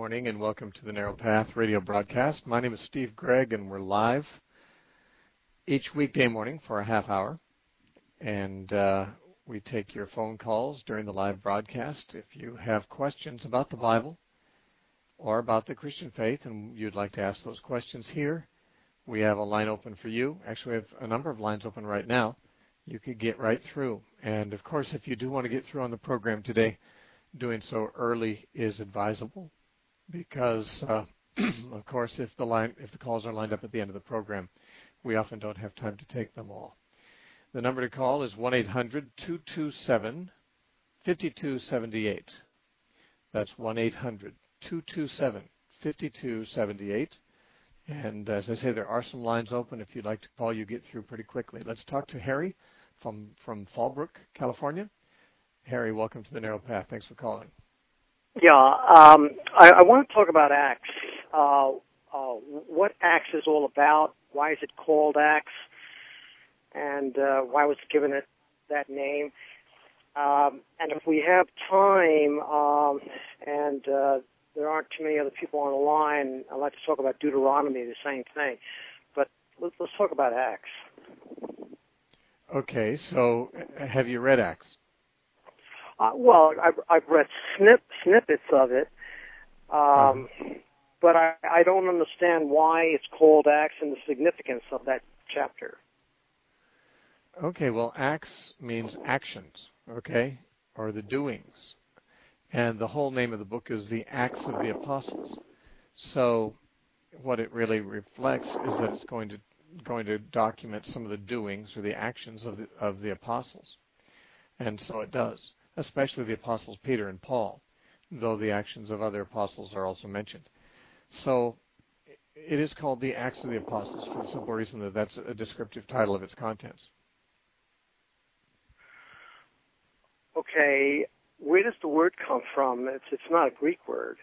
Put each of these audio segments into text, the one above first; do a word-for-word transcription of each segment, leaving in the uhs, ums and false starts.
morning and welcome to the Narrow Path radio broadcast. My name is Steve Gregg and we're live each weekday morning for a half hour. And uh, we take your phone calls during the live broadcast. If you have questions about the Bible or about the Christian faith and you'd like to ask those questions here, we have a line open for you. Actually, we have a number of lines open right now. You could get right through. And, of course, if you do want to get through on the program today, doing so early is advisable because, uh, of course, if the line, if the calls are lined up at the end of the program, we often don't have time to take them all. The number to call is one eight hundred two two seven five two seven eight. That's one eight hundred two two seven five two seven eight. And as I say, there are some lines open. If you'd like to call, you get through pretty quickly. Let's talk to Harry from, from Fallbrook, California. Harry, welcome to the Narrow Path. Thanks for calling. Yeah, um, I, I want to talk about Acts. Uh, uh, what Acts is all about? Why is it called Acts? And uh, why was it given it that name? Um, and if we have time, um, and uh, there aren't too many other people on the line, I'd like to talk about Deuteronomy, the same thing. But let's, let's talk about Acts. Okay, so have you read Acts? Uh, well, I've, I've read snip, snippets of it, um, uh-huh. but I, I don't understand why it's called Acts and the significance of that chapter. Okay, well, Acts means actions, okay, or the doings. And the whole name of the book is the Acts of the Apostles. So what it really reflects is that it's going to going to document some of the doings or the actions of the, of the apostles. And so it does, especially the apostles Peter and Paul, though the actions of other apostles are also mentioned. So it is called the Acts of the Apostles for the simple reason that that's a descriptive title of its contents. Okay, where does the word come from? It's it's not a Greek word.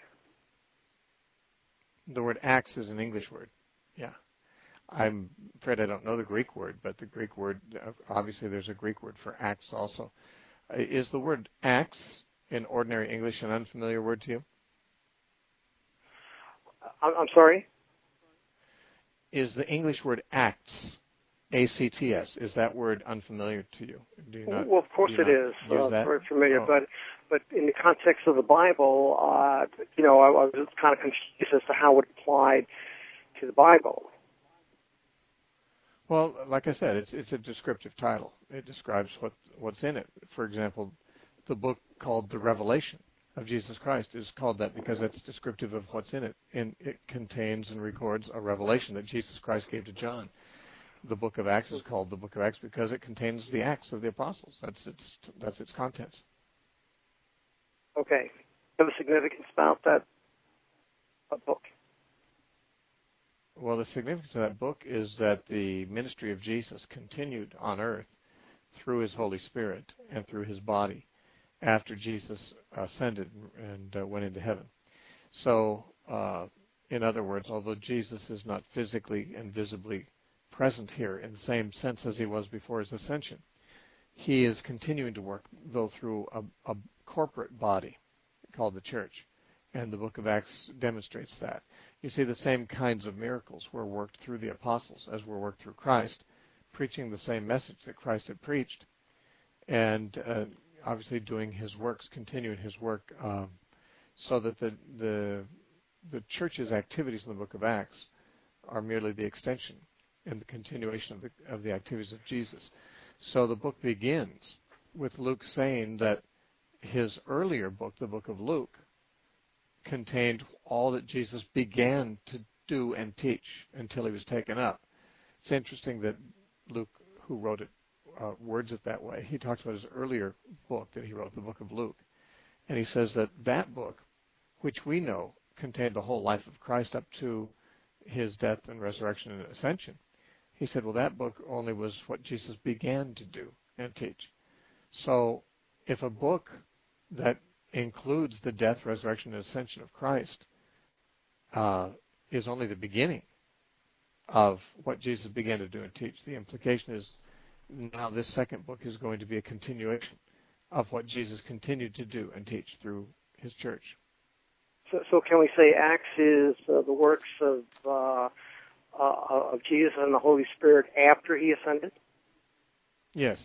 The word Acts is an English word, yeah. I'm afraid I don't know the Greek word, but the Greek word, obviously there's a Greek word for Acts also. Is the word Acts in ordinary English an unfamiliar word to you? I'm sorry? Is the English word Acts, A C T S, is that word unfamiliar to you? Do you not, well, of course it is. Uh, very familiar, oh. but but in the context of the Bible, uh, you know, I, I was kind of confused as to how it applied to the Bible. Well, like I said, it's it's a descriptive title. It describes what what's in it. For example, the book called The Revelation of Jesus Christ is called that because it's descriptive of what's in it. And it contains and records a revelation that Jesus Christ gave to John. The book of Acts is called the book of Acts because it contains the Acts of the Apostles. That's its that's its contents. Okay. Have a significance about that book? Well, the significance of that book is that the ministry of Jesus continued on earth through his Holy Spirit and through his body after Jesus ascended and uh, went into heaven. So, uh, in other words, although Jesus is not physically and visibly present here in the same sense as he was before his ascension, he is continuing to work, though through a, a corporate body called the church. And the book of Acts demonstrates that. You see, the same kinds of miracles were worked through the apostles as were worked through Christ, preaching the same message that Christ had preached, and uh, obviously doing his works, continuing his work, um, so that the, the the church's activities in the book of Acts are merely the extension and the continuation of the of the activities of Jesus. So the book begins with Luke saying that his earlier book, the book of Luke, contained all that Jesus began to do and teach until he was taken up. It's interesting that Luke, who wrote it, uh, words it that way. He talks about his earlier book that he wrote, the book of Luke, and he says that that book, which we know contained the whole life of Christ up to his death and resurrection and ascension, he said, well, that book only was what Jesus began to do and teach. So if a book that includes the death, resurrection, and ascension of Christ uh, is only the beginning of what Jesus began to do and teach, the implication is now this second book is going to be a continuation of what Jesus continued to do and teach through his church. So, so can we say Acts is uh, the works of uh, uh, of Jesus and the Holy Spirit after he ascended? Yes.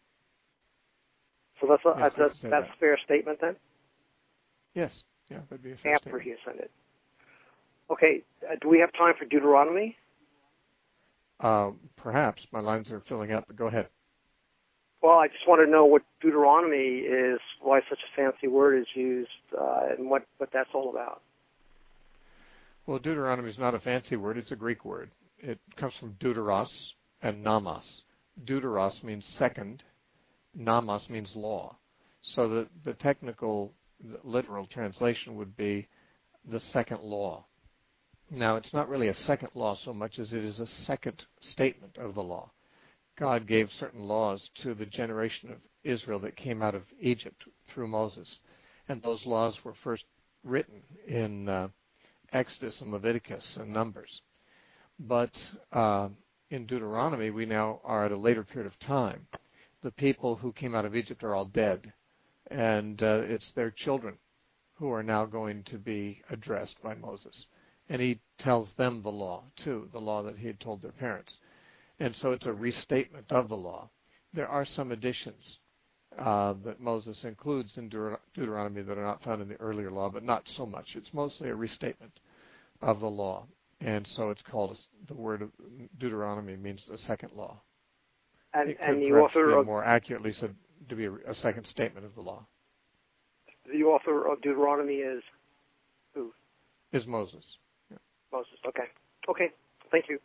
So that's a, Yes, that's, a, say that's that. a fair statement then? Yes. Yeah, that'd be a fair After statement. he ascended. Okay, uh, do we have time for Deuteronomy? Uh, perhaps. My lines are filling up, but go ahead. Well, I just want to know what Deuteronomy is, why such a fancy word is used, uh, and what, what that's all about. Well, Deuteronomy is not a fancy word. It's a Greek word. It comes from deuteros and nomos. Deuteros means second. Nomos means law. So the, the technical, the literal translation would be the second law. Now, it's not really a second law so much as it is a second statement of the law. God gave certain laws to the generation of Israel that came out of Egypt through Moses. And those laws were first written in uh, Exodus and Leviticus and Numbers. But uh, in Deuteronomy, we now are at a later period of time. The people who came out of Egypt are all dead, and uh, it's their children who are now going to be addressed by Moses. And he tells them the law, too, the law that he had told their parents. And so it's a restatement of the law. There are some additions uh, that Moses includes in Deut- Deuteronomy that are not found in the earlier law, but not so much. It's mostly a restatement of the law. And so it's called, the word Deuteronomy means the second law. And, It could and the perhaps author be of more accurately said to be a, a second statement of the law. the author of Deuteronomy is who? Is Moses. Yeah. Moses. Okay. Okay. Thank you.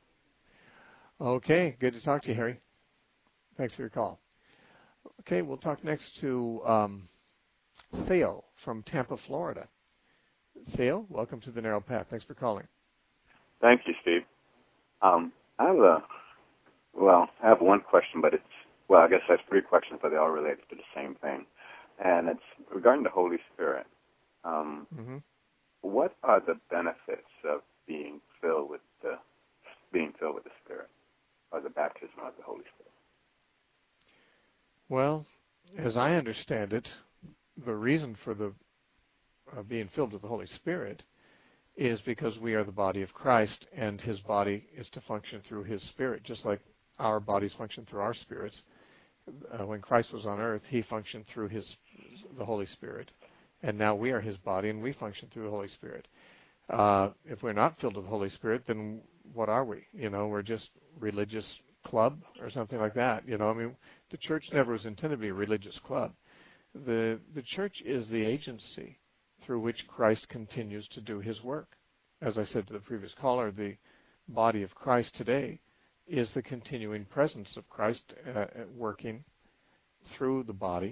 Okay, good to talk to you, Harry. Thanks for your call. Okay, we'll talk next to um, Theo from Tampa, Florida. Theo, welcome to the Narrow Path. Thanks for calling. Thank you, Steve. Um, I have a, well, I have one question, but it's, well, I guess I have three questions, but they all relate to the same thing. And it's regarding the Holy Spirit. Um, mm-hmm. What are the benefits of being filled with the, being filled with the Spirit, or the baptism of the Holy Spirit? Well, as I understand it, the reason for the uh, being filled with the Holy Spirit is because we are the body of Christ, and his body is to function through his Spirit, just like our bodies function through our spirits. Uh, when Christ was on earth, he functioned through his the Holy Spirit, and now we are his body, and we function through the Holy Spirit. Uh, if we're not filled with the Holy Spirit, then what are we? You know, we're just religious club or something like that. You know, I mean, the church never was intended to be a religious club. The the church is the agency through which Christ continues to do his work. As I said to the previous caller, the body of Christ today is the continuing presence of Christ uh, working through the body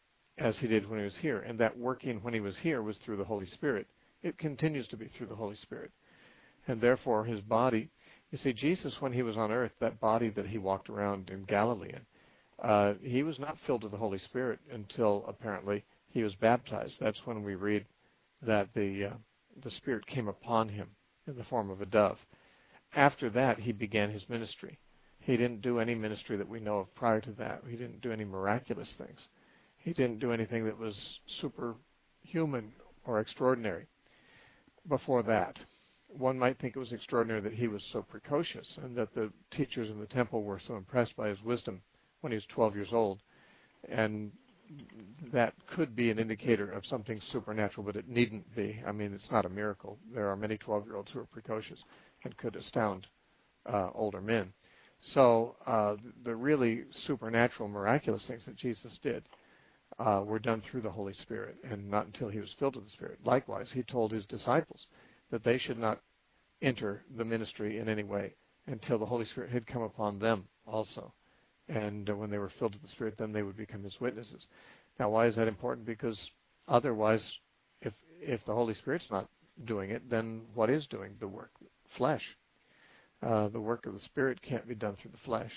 as he did when he was here. And that working when he was here was through the Holy Spirit. It continues to be through the Holy Spirit. And therefore his body, you see, Jesus, when he was on earth, that body that he walked around in Galilee in, uh, he was not filled with the Holy Spirit until apparently he was baptized. That's when we read that the uh, the Spirit came upon him in the form of a dove. After that, he began his ministry. He didn't do any ministry that we know of prior to that. He didn't do any miraculous things. He didn't do anything that was superhuman or extraordinary before that. One might think it was extraordinary that he was so precocious and that the teachers in the temple were so impressed by his wisdom when he was twelve years old. And that could be an indicator of something supernatural, but it needn't be. I mean, it's not a miracle. There are many twelve-year-olds who are precocious and could astound uh, older men. So uh, the really supernatural, miraculous things that Jesus did uh, were done through the Holy Spirit, and not until he was filled with the Spirit. Likewise, he told his disciples that they should not enter the ministry in any way until the Holy Spirit had come upon them also. And uh, when they were filled with the Spirit, then they would become his witnesses. Now, why is that important? Because otherwise, if if the Holy Spirit's not doing it, then what is doing the work? Flesh. Uh, the work of the Spirit can't be done through the flesh.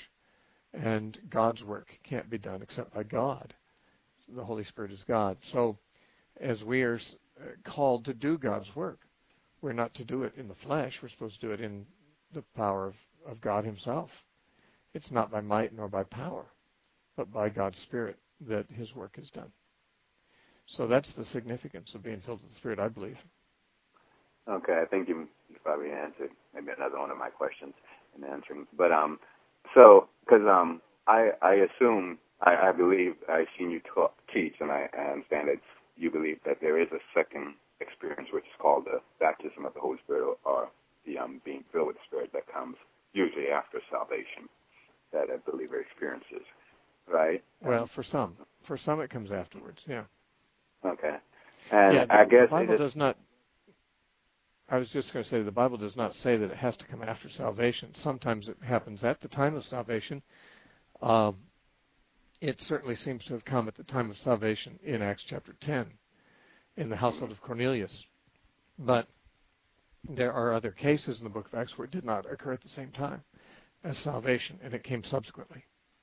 And God's work can't be done except by God. The Holy Spirit is God. So as we are called to do God's work, we're not to do it in the flesh. We're supposed to do it in the power of, of God himself. It's not by might nor by power, but by God's Spirit that his work is done. So that's the significance of being filled with the Spirit, I believe. Okay, I think you, you probably answered maybe another one of my questions in answering. But um, so because um, I I assume I, I believe I've seen you talk, teach, and I, I understand that you believe that there is a second experience, which is called the baptism of the Holy Spirit, or, or the um, being filled with the Spirit, that comes usually after salvation, that a believer experiences, right? Well, um, for some, for some it comes afterwards. Yeah. Okay, and yeah, the, I guess the Bible it does not. I was just going to say the Bible does not say that it has to come after salvation. Sometimes it happens at the time of salvation. Um, it certainly seems to have come at the time of salvation in Acts chapter ten, in the household of Cornelius. But there are other cases in the book of Acts where it did not occur at the same time as salvation, and it came subsequently.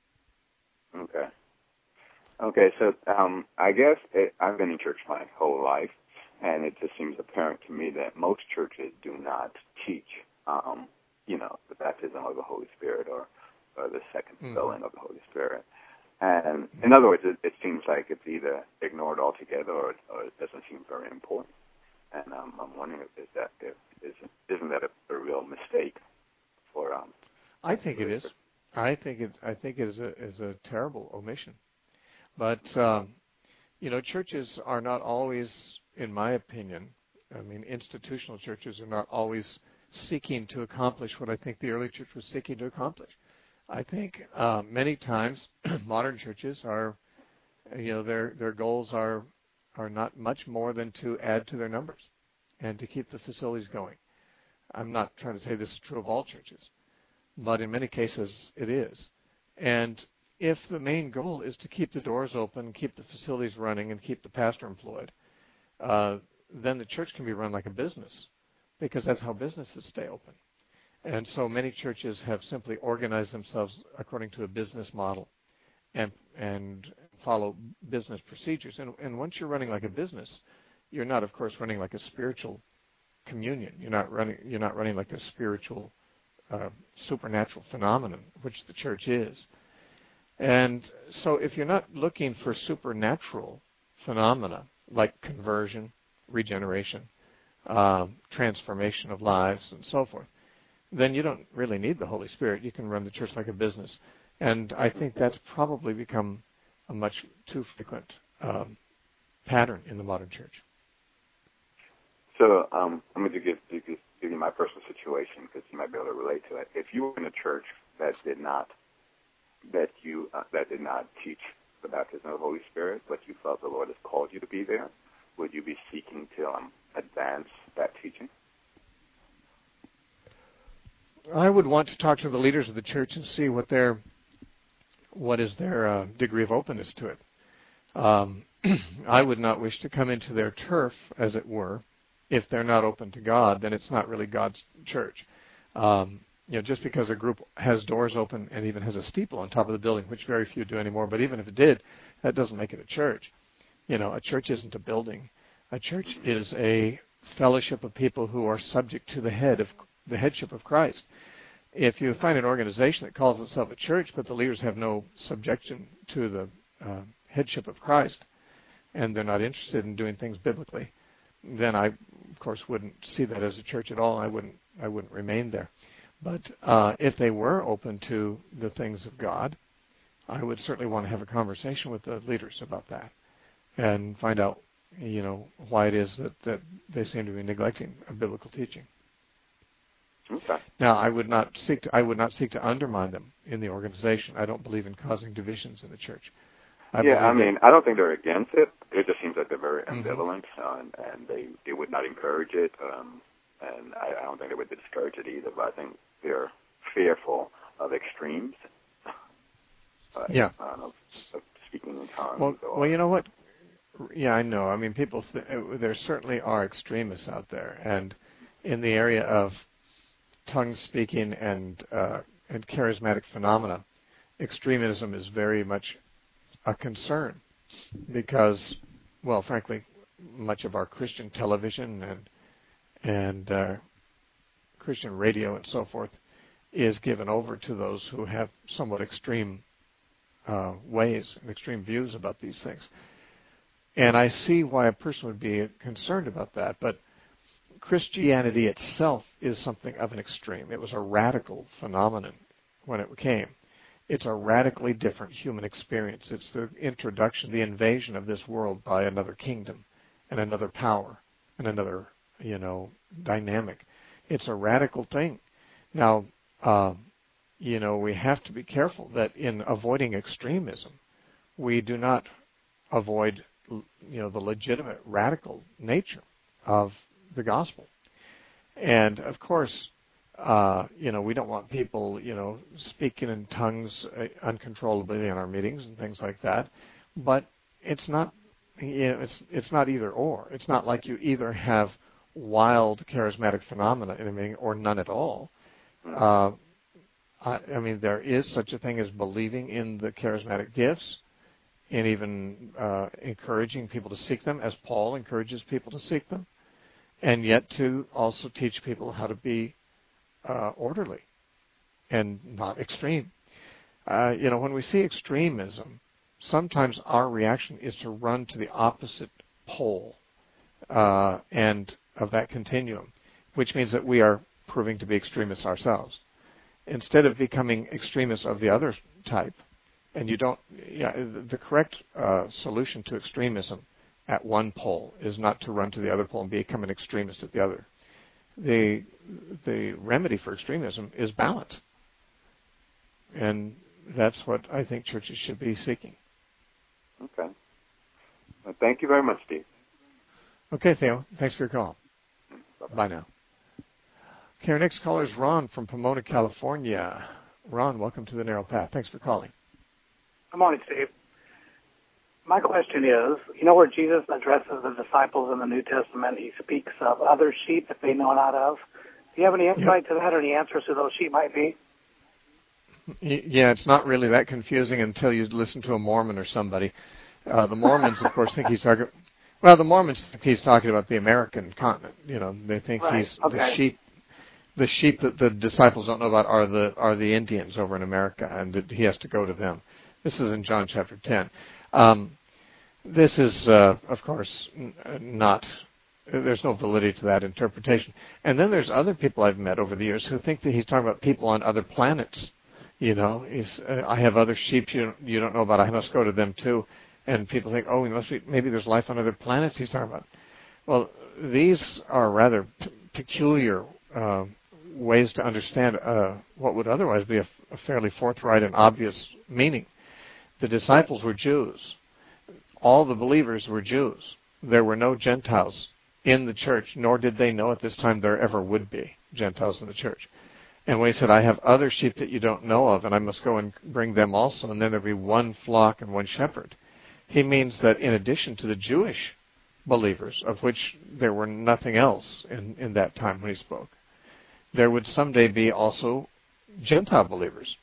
Okay. Okay, so um, I guess it, I've been in church my whole life, and it just seems apparent to me that most churches do not teach, um, you know, the baptism of the Holy Spirit or, or the second mm-hmm. filling of the Holy Spirit. And in other words, it, it seems like it's either ignored altogether or, or it doesn't seem very important. And um, I'm wondering if is that if, isn't, isn't that a, a real mistake for? Um, I think it is. I think it's. I think it is a is a terrible omission. But um, you know, churches are not always, in my opinion, I mean, institutional churches are not always seeking to accomplish what I think the early church was seeking to accomplish. I think uh, many times modern churches are, you know, their their goals are are not much more than to add to their numbers and to keep the facilities going. I'm not trying to say this is true of all churches, but in many cases it is. And if the main goal is to keep the doors open, keep the facilities running, and keep the pastor employed, uh, then the church can be run like a business, because that's how businesses stay open. And so many churches have simply organized themselves according to a business model and and follow business procedures. And, and once you're running like a business, you're not, of course, running like a spiritual communion. You're not running. You're not running like a spiritual, uh, supernatural phenomenon, which the church is. And so, if you're not looking for supernatural phenomena like conversion, regeneration, um, transformation of lives, and so forth, then you don't really need the Holy Spirit. You can run the church like a business. And I think that's probably become a much too frequent um, pattern in the modern church. So um, I'm going to give, give, give you my personal situation because you might be able to relate to it. If you were in a church that did not that you uh, that did not teach the baptism of the Holy Spirit, but you felt the Lord has called you to be there, would you be seeking to um, advance that teaching? I would want to talk to the leaders of the church and see what their what is their uh, degree of openness to it. Um, I would not wish to come into their turf, as it were. If they're not open to God, then it's not really God's church. Um, you know, just because a group has doors open and even has a steeple on top of the building, which very few do anymore, but even if it did, that doesn't make it a church. You know, a church isn't a building. A church is a fellowship of people who are subject to the head of the headship of Christ. If you find an organization that calls itself a church, but the leaders have no subjection to the uh, headship of Christ, and they're not interested in doing things biblically, then I, of course, wouldn't see that as a church at all. I wouldn't. I wouldn't remain there. But uh, if they were open to the things of God, I would certainly want to have a conversation with the leaders about that and find out, you know, why it is that, that they seem to be neglecting a biblical teaching. Okay. Now, I would not seek to, I would not seek to undermine them in the organization. I don't believe in causing divisions in the church. I yeah, I mean, that, I don't think they're against it. It just seems like they're very ambivalent, mm-hmm. and, and they, they would not encourage it. Um, and I, I don't think they would discourage it either. But I think they're fearful of extremes. Uh, yeah. I don't know, of speaking in tongues. Well, or, well, you know what? Yeah, I know. I mean, people. Th- there certainly are extremists out there, and in the area of tongue speaking and uh, and charismatic phenomena, extremism is very much a concern because, well, frankly, much of our Christian television and and uh, Christian radio and so forth is given over to those who have somewhat extreme uh, ways and extreme views about these things. And I see why a person would be concerned about that, but Christianity itself is something of an extreme. It was a radical phenomenon when it came. It's a radically different human experience. It's the introduction, the invasion of this world by another kingdom and another power and another, you know, dynamic. It's a radical thing. Now, uh, you know, we have to be careful that in avoiding extremism, we do not avoid, you know, the legitimate radical nature of the gospel. And of course, uh, you know, we don't want people, you know, speaking in tongues uh, uncontrollably in our meetings and things like that. But it's not, you know, it's it's not either or. It's not like you either have wild charismatic phenomena in a meeting or none at all. Uh, I, I mean, there is such a thing as believing in the charismatic gifts and even uh, encouraging people to seek them, as Paul encourages people to seek them, and yet to also teach people how to be uh, orderly and not extreme. Uh, you know, when we see extremism, sometimes our reaction is to run to the opposite pole uh, and of that continuum, which means that we are proving to be extremists ourselves. Instead of becoming extremists of the other type, and you don't, yeah, the correct uh, solution to extremism at one pole is not to run to the other pole and become an extremist at the other. The the remedy for extremism is balance, and that's what I think churches should be seeking. Okay. Well, thank you very much, Steve. Okay, Theo. Thanks for your call. Bye-bye. Bye now. Okay, our next caller is Ron from Pomona, California. Ron, welcome to the Narrow Path. Thanks for calling. Good morning, Steve. My question is, you know where Jesus addresses the disciples in the New Testament, he speaks of other sheep that they know not of. Do you have any insight yep. to that or any answers who those sheep might be? Yeah, it's not really that confusing until you listen to a Mormon or somebody. Uh, the Mormons, of course, think he's talking. Well, the Mormons think he's talking about the American continent. You know, they think right. he's okay. the sheep. The sheep that the disciples don't know about are the are the Indians over in America, and that he has to go to them. This is in John chapter ten. Um, this is, uh, of course, n- not. There's no validity to that interpretation. And then there's other people I've met over the years who think that he's talking about people on other planets. You know, he's, uh, I have other sheep you don't, you don't know about. I must go to them too. And people think, oh, we must be, maybe there's life on other planets he's talking about. Well, these are rather p- peculiar uh, ways to understand uh, what would otherwise be a, a fairly forthright and obvious meaning. The disciples were Jews. All the believers were Jews. There were no Gentiles in the church, nor did they know at this time there ever would be Gentiles in the church. And when he said, I have other sheep that you don't know of, and I must go and bring them also, and then there'll be one flock and one shepherd, he means that in addition to the Jewish believers, of which there were nothing else in, in that time when he spoke, there would someday be also Gentile believers.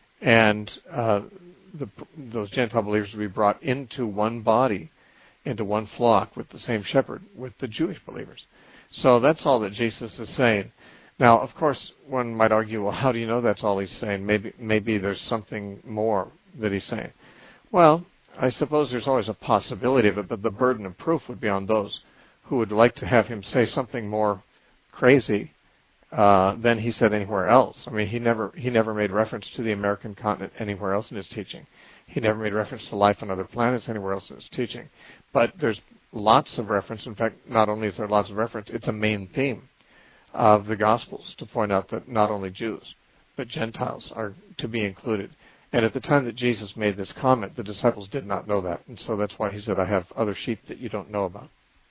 And uh, the, those Gentile believers would be brought into one body, into one flock with the same shepherd, with the Jewish believers. So that's all that Jesus is saying. Now, of course, one might argue, well, how do you know that's all he's saying? Maybe maybe there's something more that he's saying. Well, I suppose there's always a possibility of it, but the burden of proof would be on those who would like to have him say something more crazy uh, than he said anywhere else. I mean, he never he never made reference to the American continent anywhere else in his teaching. He never made reference to life on other planets anywhere else in his teaching. But there's lots of reference. In fact, not only is there lots of reference, it's a main theme of the Gospels to point out that not only Jews, but Gentiles are to be included. And at the time that Jesus made this comment, the disciples did not know that. And so that's why he said, I have other sheep that you don't know about.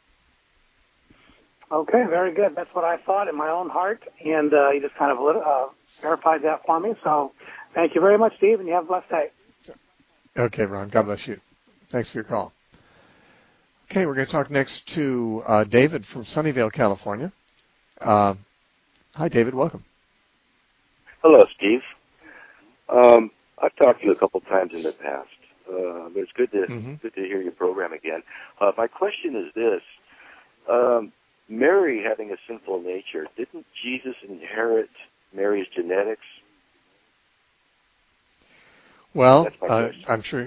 Okay, very good. That's what I thought in my own heart. And uh, you just kind of uh, verified that for me. So thank you very much, Steve, and you have a blessed day. Okay, Ron. God bless you. Thanks for your call. Okay, we're going to talk next to uh, David from Sunnyvale, California. Uh, hi, David. Welcome. Hello, Steve. Um, I've talked to you a couple times in the past, uh, but it's good to mm-hmm. good to hear your program again. Uh, my question is this: um, Mary having a sinful nature, didn't Jesus inherit Mary's genetics? Well, uh, I'm sure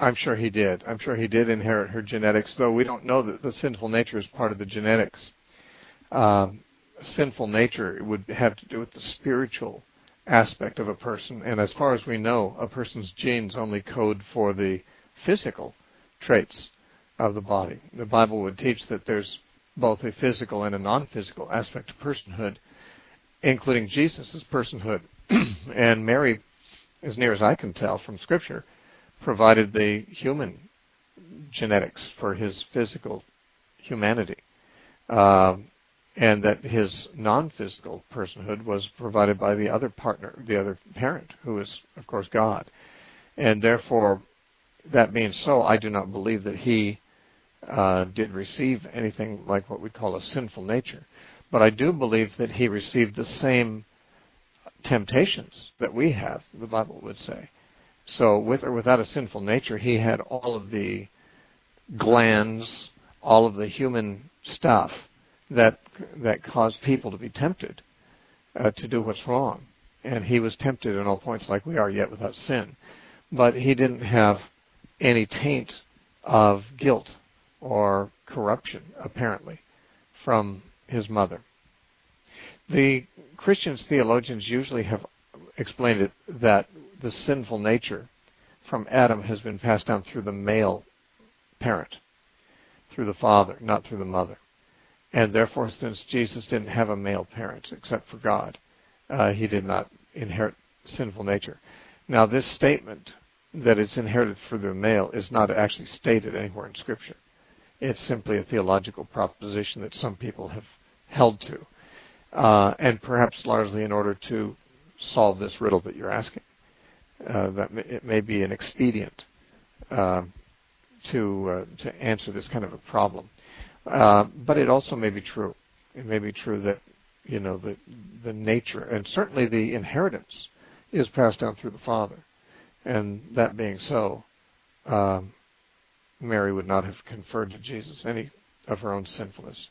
I'm sure he did. I'm sure he did inherit her genetics, though we don't know that the sinful nature is part of the genetics. Um, sinful nature would have to do with the spiritual aspect of a person, and as far as we know, a person's genes only code for the physical traits of the body. The Bible would teach that there's both a physical and a non-physical aspect to personhood, including Jesus' personhood. And Mary, as near as I can tell from Scripture, provided the human genetics for his physical humanity. Um, and that his non-physical personhood was provided by the other partner, the other parent, who is, of course, God. And therefore, that being so, I do not believe that he uh, did receive anything like what we call a sinful nature. But I do believe that he received the same temptations that we have, the Bible would say. So with or without a sinful nature, he had all of the glands, all of the human stuff that that cause people to be tempted uh, to do what's wrong. And he was tempted in all points like we are, yet without sin. But he didn't have any taint of guilt or corruption, apparently, from his mother. The Christians theologians usually have explained it that the sinful nature from Adam has been passed down through the male parent, through the father, not through the mother. And therefore, since Jesus didn't have a male parent except for God, uh, he did not inherit sinful nature. Now, this statement that it's inherited through the male is not actually stated anywhere in Scripture. It's simply a theological proposition that some people have held to, uh, and perhaps largely in order to solve this riddle that you're asking. Uh, that may, it may be an expedient uh, to uh, to answer this kind of a problem. Uh, but it also may be true. It may be true that, you know, the the nature, and certainly the inheritance, is passed down through the father. And that being so, um, Mary would not have conferred to Jesus any of her own sinfulness.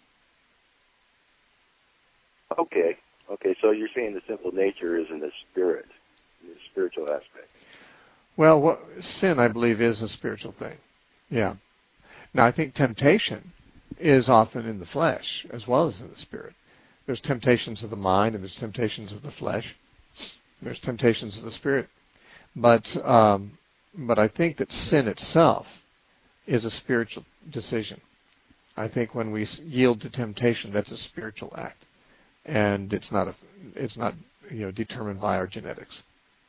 Okay. Okay, so you're saying the sinful nature is in the spirit, the spiritual aspect. Well, what, sin, I believe, is a spiritual thing. Yeah. Now, I think temptation is often in the flesh as well as in the spirit. There's temptations of the mind and there's temptations of the flesh. There's temptations of the spirit. But um, but I think that sin itself is a spiritual decision. I think when we yield to temptation, that's a spiritual act, and it's not a it's not you know determined by our genetics.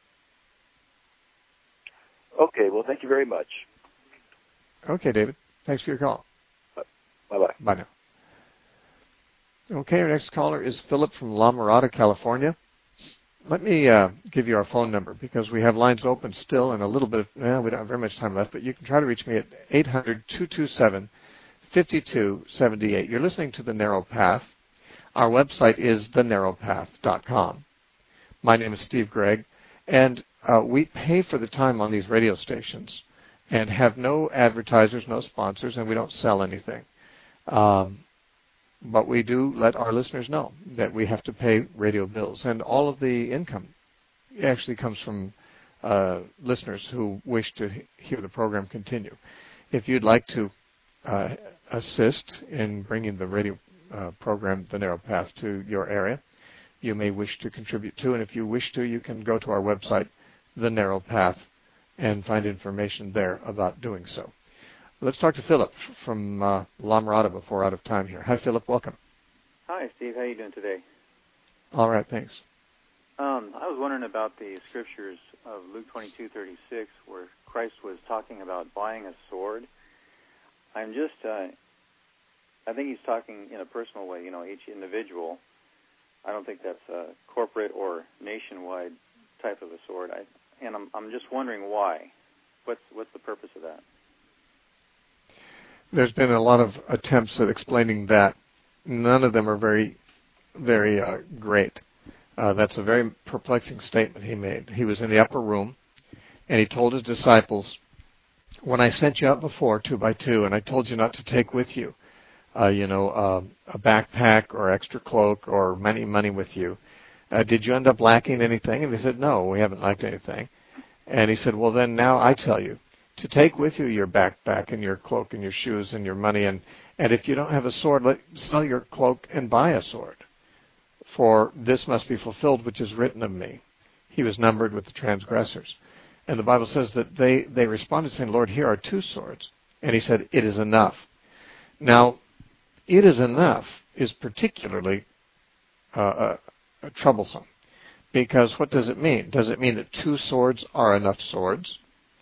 Okay. Well, thank you very much. Okay, David. Thanks for your call. Bye-bye. Bye now. Okay, our next caller is Philip from La Mirada, California. Let me uh, give you our phone number because we have lines open still and a little bit of, eh, we don't have very much time left, but you can try to reach me at eight hundred, two two seven, five two seven eight. You're listening to The Narrow Path. Our website is the narrow path dot com. My name is Steve Gregg, and uh, we pay for the time on these radio stations and have no advertisers, no sponsors, and we don't sell anything. Um, but we do let our listeners know that we have to pay radio bills, and all of the income actually comes from uh, listeners who wish to hear the program continue. If you'd like to uh, assist in bringing the radio uh, program, The Narrow Path, to your area, you may wish to contribute to, and if you wish to, you can go to our website, The Narrow Path, and find information there about doing so. Let's talk to Philip from uh, La Mirada before we're out of time here. Hi, Philip. Welcome. Hi, Steve. How are you doing today? All right, thanks. Um, I was wondering about the scriptures of Luke twenty-two thirty-six, where Christ was talking about buying a sword. I'm just, uh, I think he's talking in a personal way, you know, each individual. I don't think that's a corporate or nationwide type of a sword. I, and I'm, I'm just wondering why. What's, what's the purpose of that? There's been a lot of attempts at explaining that. None of them are very, very uh, great. Uh, that's a very perplexing statement he made. He was in the upper room, and he told his disciples, when I sent you out before, two by two, and I told you not to take with you, uh, you know, uh, a backpack or extra cloak or money, money with you, uh, did you end up lacking anything? And they said, no, we haven't lacked anything. And he said, well, then now I tell you, to take with you your backpack and your cloak and your shoes and your money, and, and if you don't have a sword, let, sell your cloak and buy a sword. For this must be fulfilled which is written of me. He was numbered with the transgressors. And the Bible says that they, they responded saying, Lord, here are two swords. And he said, it is enough. Now, it is enough is particularly uh, uh, troublesome. Because what does it mean? Does it mean that two swords are enough swords?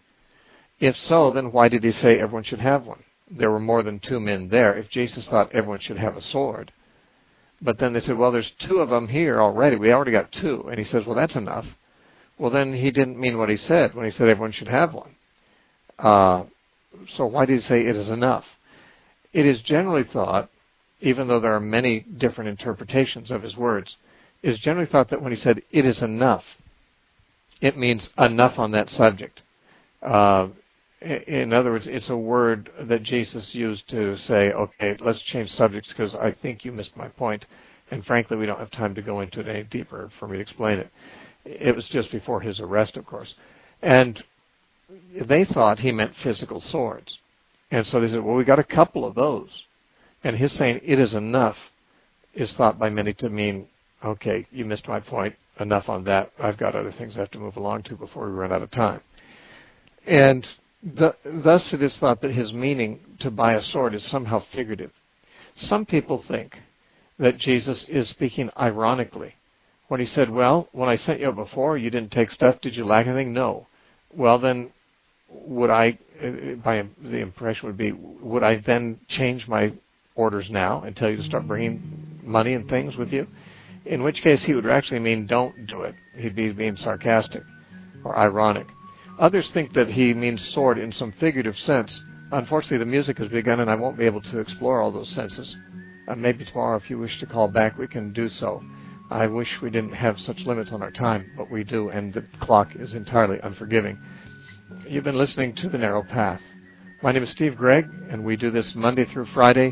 If so, then why did he say everyone should have one? There were more than two men there. If Jesus thought everyone should have a sword. But then they said, well, there's two of them here already. We already got two. And he says, well, that's enough. Well, then he didn't mean what he said when he said everyone should have one. Uh, so why did he say it is enough? It is generally thought, even though there are many different interpretations of his words, it is generally thought that when he said it is enough, it means enough on that subject. Uh, in other words, it's a word that Jesus used to say, okay, let's change subjects because I think you missed my point, and frankly, we don't have time to go into it any deeper for me to explain it. It was just before his arrest, of course. And they thought he meant physical swords. And so they said, well, we got a couple of those. And his saying, it is enough, is thought by many to mean, okay, you missed my point, enough on that. I've got other things I have to move along to before we run out of time. And the, thus it is thought that his meaning to buy a sword is somehow figurative. Some people think that Jesus is speaking ironically. When he said, well, when I sent you before, you didn't take stuff. Did you lack anything? No. Well, then, would I, by the impression would be, would I then change my orders now and tell you to start bringing money and things with you? In which case, he would actually mean, don't do it. He'd be being sarcastic or ironic. Others think that he means sword in some figurative sense. Unfortunately, the music has begun, and I won't be able to explore all those senses. Uh, maybe tomorrow, if you wish to call back, we can do so. I wish we didn't have such limits on our time, but we do, and the clock is entirely unforgiving. You've been listening to The Narrow Path. My name is Steve Gregg, and we do this Monday through Friday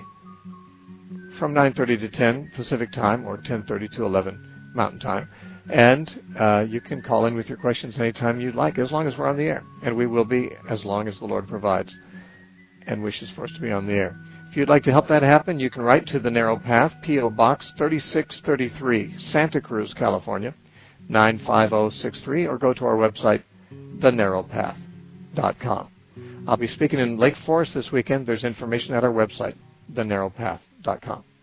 from nine thirty to ten Pacific Time, or ten thirty to eleven Mountain Time. And uh, you can call in with your questions anytime you'd like, as long as we're on the air. And we will be as long as the Lord provides and wishes for us to be on the air. If you'd like to help that happen, you can write to The Narrow Path, P O Box thirty-six thirty-three, Santa Cruz, California, nine five zero six three, or go to our website, the narrow path dot com. I'll be speaking in Lake Forest this weekend. There's information at our website, the narrow path dot com.